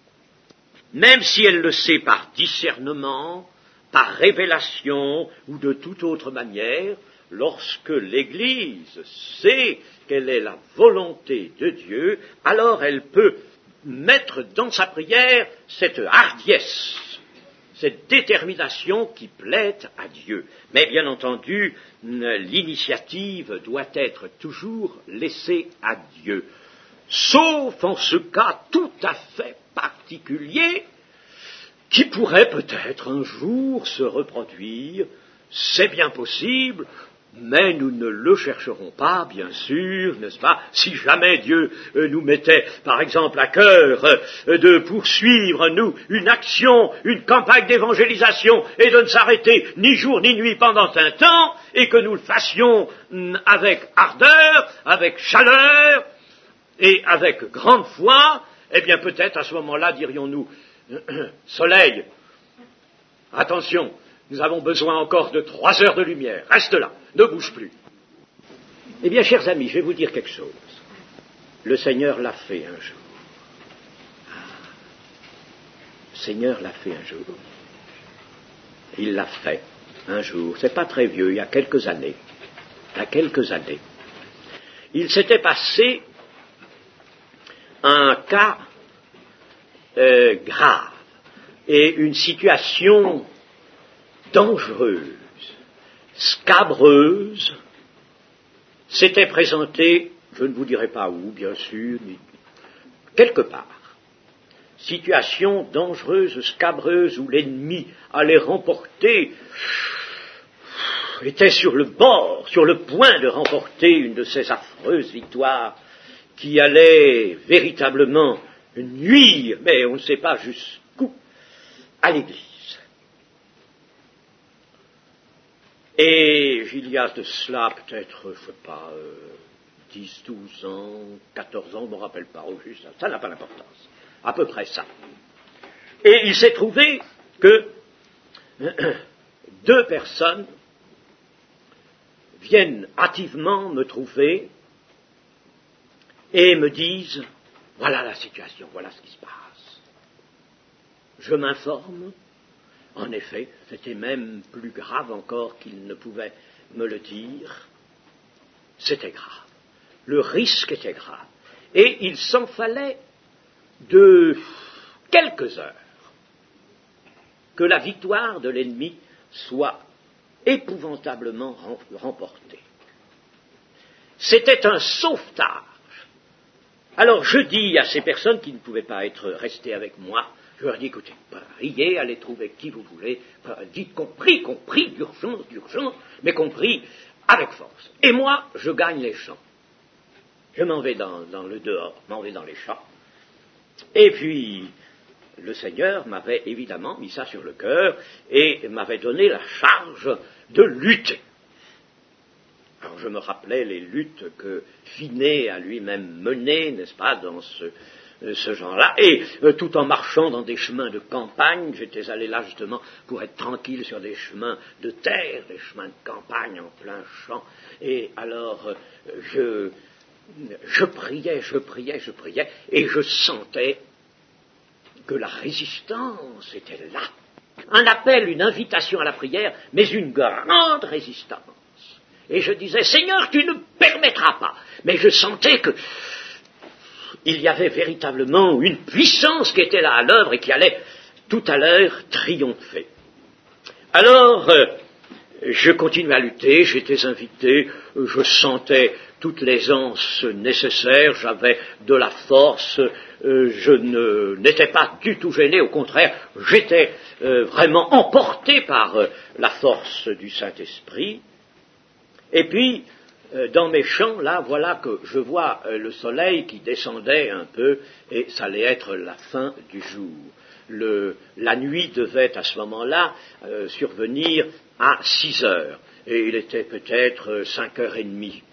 Même si elle le sait par discernement, par révélation ou de toute autre manière, lorsque l'Église sait quelle est la volonté de Dieu, alors elle peut mettre dans sa prière cette hardiesse, cette détermination qui plaît à Dieu. Mais bien entendu, l'initiative doit être toujours laissée à Dieu. Sauf en ce cas tout à fait particulier qui pourrait peut-être un jour se reproduire, c'est bien possible, mais nous ne le chercherons pas, bien sûr, n'est-ce pas, si jamais Dieu euh, nous mettait, par exemple, à cœur euh, de poursuivre, nous, une action, une campagne d'évangélisation, et de ne s'arrêter ni jour ni nuit pendant un temps, et que nous le fassions mm, avec ardeur, avec chaleur, et avec grande foi, eh bien peut-être à ce moment-là dirions-nous, soleil, attention, nous avons besoin encore de trois heures de lumière. Reste là, ne bouge plus. Eh bien, chers amis, je vais vous dire quelque chose. Le Seigneur l'a fait un jour. Le Seigneur l'a fait un jour. Il l'a fait un jour. C'est pas très vieux, il y a quelques années. Il y a quelques années. Il s'était passé un cas euh, grave et une situation dangereuse, scabreuse, s'était présentée, je ne vous dirai pas où, bien sûr, ni quelque part. Situation dangereuse, scabreuse, où l'ennemi allait remporter, était sur le bord, sur le point de remporter une de ces affreuses victoires qui allait véritablement nuire, mais on ne sait pas jusqu'où, à l'Église. Et il y a de cela peut-être, je ne sais pas, euh, dix, douze ans, quatorze ans, je ne me rappelle pas au juste, ça n'a pas d'importance, à peu près ça. Et il s'est trouvé que deux personnes viennent hâtivement me trouver et me disent, voilà la situation, voilà ce qui se passe. Je m'informe. En effet, c'était même plus grave encore qu'ils ne pouvaient me le dire. C'était grave. Le risque était grave. Et il s'en fallait de quelques heures que la victoire de l'ennemi soit épouvantablement remportée. C'était un sauvetage. Alors je dis à ces personnes qui ne pouvaient pas être restées avec moi, je leur dis, écoutez, priez, allez trouver qui vous voulez, dites qu'on prie, qu'on prie d'urgence, d'urgence, mais qu'on prie avec force. Et moi, je gagne les champs. Je m'en vais dans, dans le dehors, m'en vais dans les champs. Et puis, le Seigneur m'avait évidemment mis ça sur le cœur et m'avait donné la charge de lutter. Alors je me rappelais les luttes que Finet a lui-même menées, n'est-ce pas, dans ce... ce genre-là, et euh, tout en marchant dans des chemins de campagne, j'étais allé là justement pour être tranquille sur des chemins de terre, des chemins de campagne en plein champ, et alors euh, je, je priais, je priais, je priais, et je sentais que la résistance était là. Un appel, une invitation à la prière, mais une grande résistance. Et je disais, Seigneur, tu ne permettras pas, mais je sentais que il y avait véritablement une puissance qui était là à l'œuvre et qui allait tout à l'heure triompher. Alors, euh, je continuais à lutter, j'étais invité, je sentais toute l'aisance nécessaire, j'avais de la force, euh, je ne, n'étais pas du tout gêné, au contraire, j'étais euh, vraiment emporté par euh, la force du Saint-Esprit. Et puis, dans mes champs, là, voilà que je vois euh, le soleil qui descendait un peu, et ça allait être la fin du jour. Le, la nuit devait à ce moment-là euh, survenir à six heures, et il était peut-être euh, cinq heures et demie.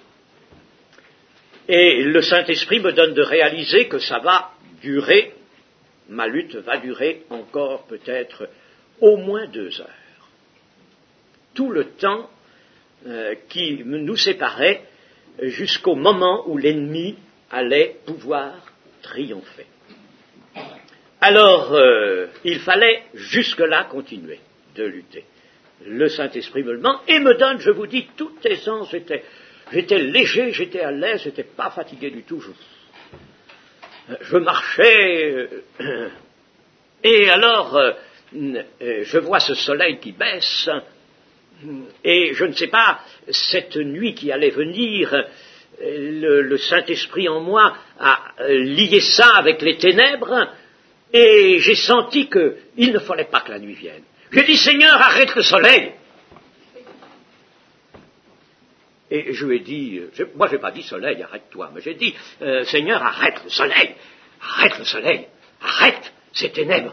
Et le Saint-Esprit me donne de réaliser que ça va durer, ma lutte va durer encore peut-être au moins deux heures. Tout le temps Euh, qui nous séparait jusqu'au moment où l'ennemi allait pouvoir triompher. Alors, euh, il fallait jusque-là continuer de lutter. Le Saint-Esprit me le demande et me donne, je vous dis, toute aisance. J'étais, j'étais léger, j'étais à l'aise, j'étais pas fatigué du tout. Je, je marchais euh, et alors, euh, je vois ce soleil qui baisse. Et je ne sais pas, cette nuit qui allait venir, le, le Saint-Esprit en moi a lié ça avec les ténèbres, et j'ai senti qu'il ne fallait pas que la nuit vienne. J'ai dit, Seigneur, arrête le soleil. Et je lui ai dit, je, moi je n'ai pas dit soleil, arrête-toi, mais j'ai dit, euh, Seigneur, arrête le soleil, arrête le soleil, arrête ces ténèbres.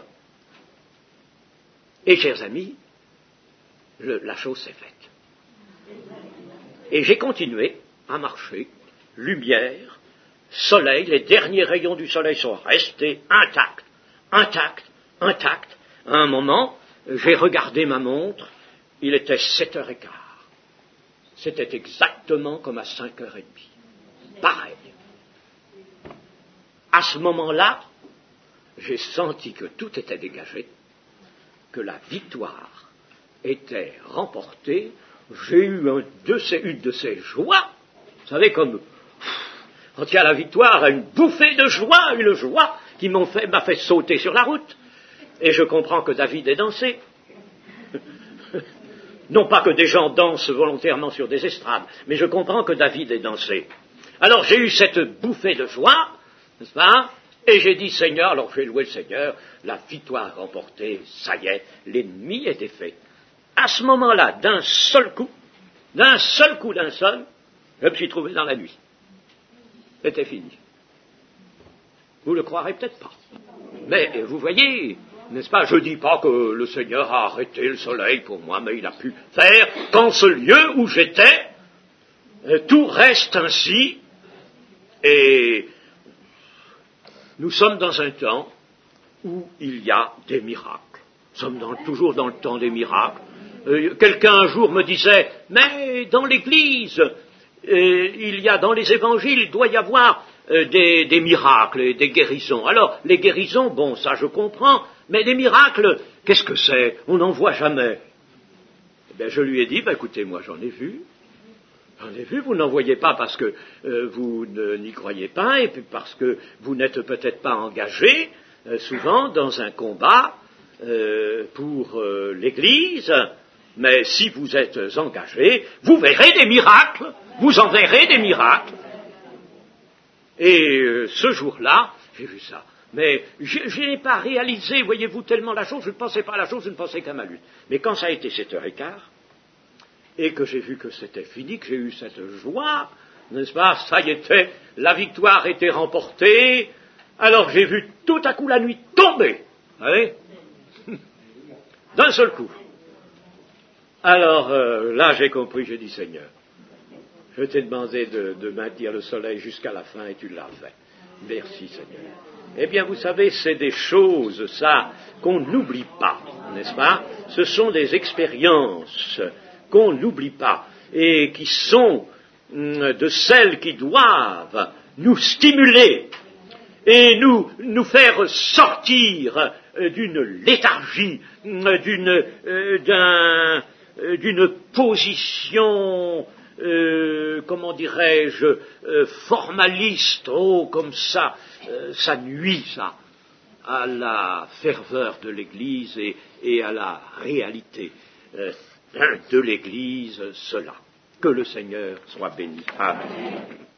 Et chers amis, le, la chose s'est faite. Et j'ai continué à marcher, lumière, soleil, les derniers rayons du soleil sont restés intacts, intacts, intacts. À un moment, j'ai regardé ma montre, il était sept heures quinze. C'était exactement comme à cinq heures trente. Pareil. À ce moment-là, j'ai senti que tout était dégagé, que la victoire était remportée. J'ai eu un de ces, une de ces joies, vous savez, comme quand il y a la victoire, une bouffée de joie, une joie qui m'a fait, m'a fait sauter sur la route. Et je comprends que David ait dansé. Non pas que des gens dansent volontairement sur des estrades, mais je comprends que David ait dansé. Alors j'ai eu cette bouffée de joie, n'est-ce pas? Et j'ai dit, Seigneur, alors j'ai loué le Seigneur, la victoire remportée, ça y est, l'ennemi était fait. À ce moment-là, d'un seul coup, d'un seul coup, d'un seul, je me suis trouvé dans la nuit. C'était fini. Vous le croirez peut-être pas. Mais vous voyez, n'est-ce pas, je ne dis pas que le Seigneur a arrêté le soleil pour moi, mais il a pu faire qu'en ce lieu où j'étais, tout reste ainsi, et nous sommes dans un temps où il y a des miracles. Nous sommes dans, toujours dans le temps des miracles. Euh, quelqu'un un jour me disait, mais dans l'Église, euh, il y a dans les évangiles, il doit y avoir euh, des, des miracles et des guérisons. Alors, les guérisons, bon, ça je comprends, mais les miracles, qu'est-ce que c'est? On n'en voit jamais. Eh bien, je lui ai dit, ben, écoutez, moi j'en ai vu. J'en ai vu, vous n'en voyez pas parce que euh, vous ne, n'y croyez pas, et puis parce que vous n'êtes peut-être pas engagé, euh, souvent, dans un combat euh, pour euh, l'Église, mais si vous êtes engagé, vous verrez des miracles, vous en verrez des miracles. Et euh, ce jour-là, j'ai vu ça. Mais je, je n'ai pas réalisé, voyez-vous, tellement la chose, je ne pensais pas à la chose, je ne pensais qu'à ma lutte. Mais quand ça a été sept heures quinze, et que j'ai vu que c'était fini, que j'ai eu cette joie, n'est-ce pas, ça y était, la victoire était remportée, alors j'ai vu tout à coup la nuit tomber, vous voyez, d'un seul coup. Alors euh, là j'ai compris, j'ai dit Seigneur, je t'ai demandé de, de maintenir le soleil jusqu'à la fin et tu l'as fait. Merci Seigneur. Eh bien vous savez, c'est des choses, ça, qu'on n'oublie pas, n'est-ce pas? Ce sont des expériences qu'on n'oublie pas, et qui sont hum, de celles qui doivent nous stimuler et nous, nous faire sortir euh, d'une léthargie, euh, d'une, euh, d'un, euh, d'une position, euh, comment dirais-je, euh, formaliste, oh, comme ça, euh, ça nuit, ça, à la ferveur de l'Église et, et à la réalité euh, de l'Église, cela. Que le Seigneur soit béni. Amen.